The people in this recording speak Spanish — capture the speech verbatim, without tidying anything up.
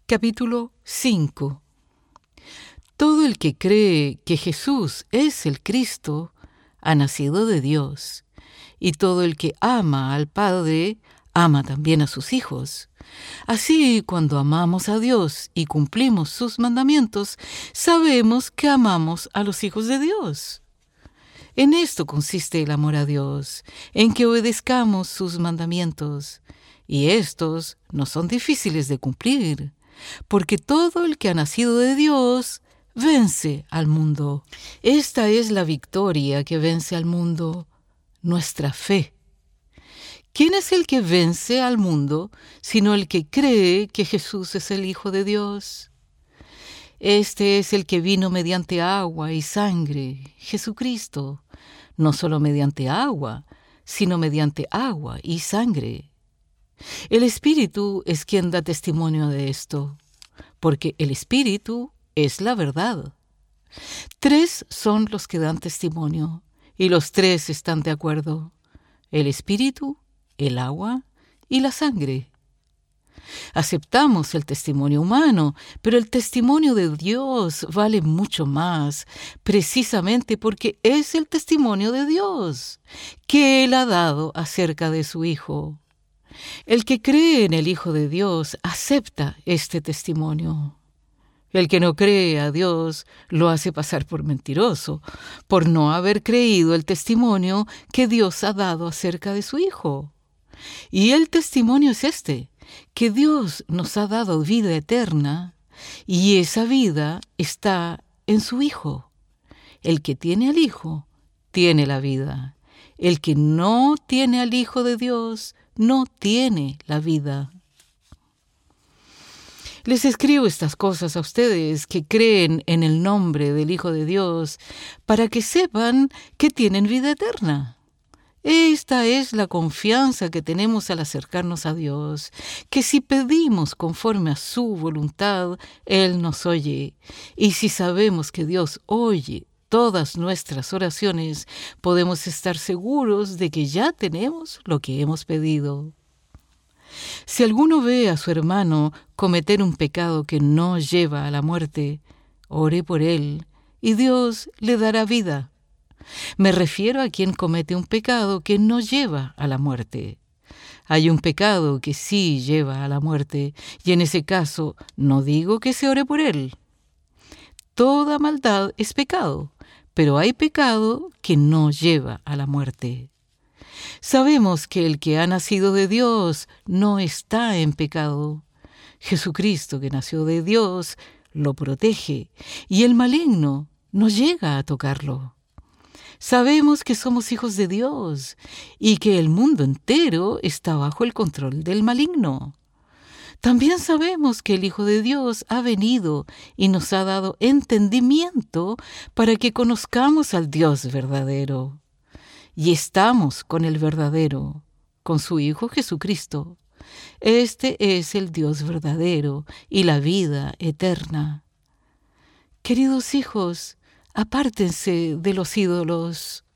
Capítulo cinco. Todo el que cree que Jesús es el Cristo ha nacido de Dios, y todo el que ama al Padre ama también a sus hijos. Así, cuando amamos a Dios y cumplimos sus mandamientos, sabemos que amamos a los hijos de Dios. En esto consiste el amor a Dios, en que obedezcamos sus mandamientos, y estos no son difíciles de cumplir, porque todo el que ha nacido de Dios vence al mundo. Esta es la victoria que vence al mundo, nuestra fe. ¿Quién es el que vence al mundo, sino el que cree que Jesús es el Hijo de Dios? Este es el que vino mediante agua y sangre, Jesucristo, no solo mediante agua, sino mediante agua y sangre. El Espíritu es quien da testimonio de esto, porque el Espíritu es la verdad. Tres son los que dan testimonio, y los tres están de acuerdo: el Espíritu, el agua y la sangre. Aceptamos el testimonio humano, pero el testimonio de Dios vale mucho más, precisamente porque es el testimonio de Dios que Él ha dado acerca de su Hijo. El que cree en el Hijo de Dios acepta este testimonio. El que no cree a Dios lo hace pasar por mentiroso, por no haber creído el testimonio que Dios ha dado acerca de su Hijo. Y el testimonio es este, que Dios nos ha dado vida eterna, y esa vida está en su Hijo. El que tiene al Hijo, tiene la vida. El que no tiene al Hijo de Dios, no tiene la vida. Les escribo estas cosas a ustedes que creen en el nombre del Hijo de Dios, para que sepan que tienen vida eterna. Esta es la confianza que tenemos al acercarnos a Dios, que si pedimos conforme a su voluntad, Él nos oye. Y si sabemos que Dios oye todas nuestras oraciones, podemos estar seguros de que ya tenemos lo que hemos pedido. Si alguno ve a su hermano cometer un pecado que no lleva a la muerte, ore por él, y Dios le dará vida. Me refiero a quien comete un pecado que no lleva a la muerte. Hay un pecado que sí lleva a la muerte, y en ese caso no digo que se ore por él. Toda maldad es pecado, pero hay pecado que no lleva a la muerte. Sabemos que el que ha nacido de Dios no está en pecado. Jesucristo, que nació de Dios, lo protege, y el maligno no llega a tocarlo. Sabemos que somos hijos de Dios y que el mundo entero está bajo el control del maligno. También sabemos que el Hijo de Dios ha venido y nos ha dado entendimiento para que conozcamos al Dios verdadero. Y estamos con el verdadero, con su Hijo Jesucristo. Este es el Dios verdadero y la vida eterna. Queridos hijos, apártense de los ídolos.